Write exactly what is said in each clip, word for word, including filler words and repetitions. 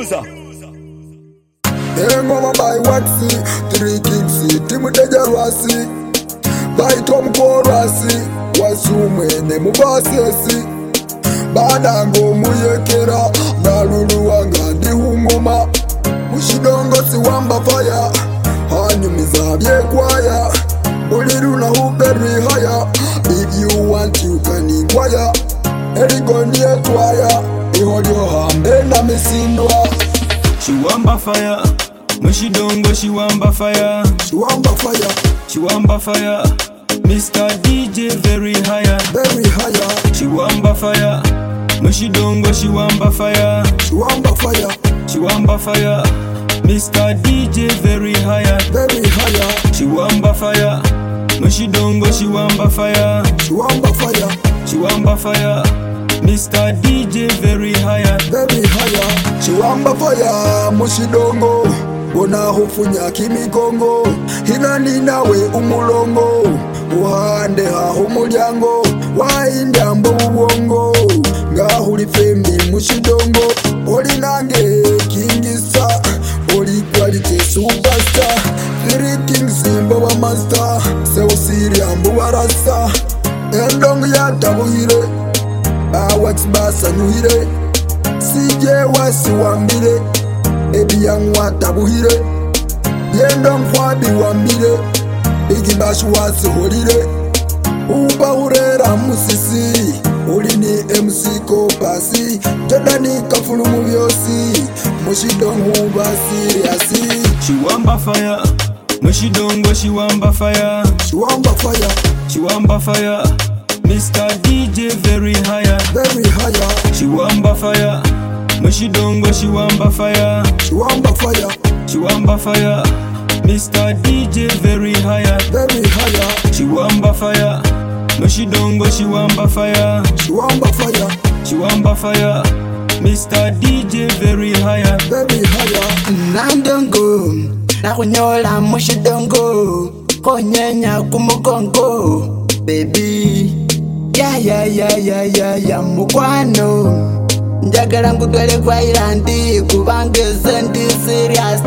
producer. Engoma by Waxy, three kicks, Timuteja Rasi, by Tom Korasi, Wasumene Mubasesi, Badango Muyekera, Naruluanga, Dihungoma, Mushidongo Siwamba Fire, Hanyumiza Biekwaya, Uliruna Huberi Haya, if you want you can inquire, Erigonie Twaya, Ihodio Hambena Misindwa. She wamba fire, Mushidongo she wamba fire, She wamba fire, she wamba fire, Mister D J very higher, very higher. she wamba fire, Mushidongo she wamba fire, She wamba fire, she wamba fire, Mister D J very higher, very higher. she wamba fire, Mushidongo she wamba fire, She wamba fire, she wamba fire, Mister D J very higher, very higher. She wamba fire, Mushidongo, Bona hufunya kimigongo, Hinani nawe umulongo, Uhande haho mulyango, Wainda mbo uwongo, Ngahuli fembi Mushidongo, Oli nange kingisa, Oli quality superstar, Three kings imbo wa master, Seusiri ambo wa rasta, Endongo ya tabuhire, Awax basa nuhire, C J wasi wambire, Ebi yangwa tabuhire, Yendong kwabi wambire, Bigi bashi wasi holire, Uba urera musisi, Ulini M C kopasi, Jodani kafulu muvyosi, Mushidongo uba seriasi. she wamba fire, Mushidongo she wamba fire, She wamba fire, she wamba fire, Mister D J very higher, very higher. she wamba fire, Mushidongo she wamba fire, She wamba fire, she wamba fire, Mister D J very higher, very higher. she wamba fire, Mushidongo she wamba fire, She wamba fire, she wamba fire, Mister D J very higher, very higher. Nandongo, nakunyola Mushidongo, konyenya kumugongo, baby. Yeah yeah yeah yeah yeah yeah mukwano, njagala ngutwele kwa Irandi, kubangeze ndi serious,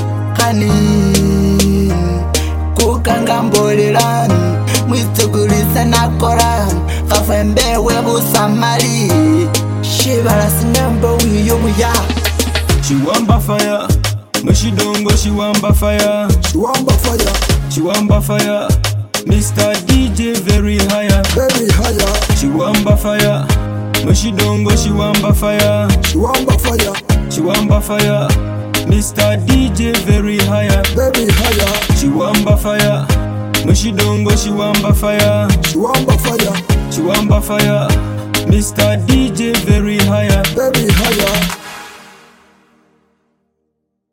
honey, kukangambolera, mwisugulise nakora, kafembe webusamali, shibala sinyambo wiyo buya. she wamba fire, Mushidongo she wamba fire, She wamba fire, she wamba fire, Mister D J very higher, very higher. she wamba fire, Mushidongo she wamba fire, She wamba fire, she wamba fire, Mister D J very higher, very higher. she wamba fire, Mushidongo she wamba fire, She wamba fire, she wamba fire, Mister D J very higher, very higher.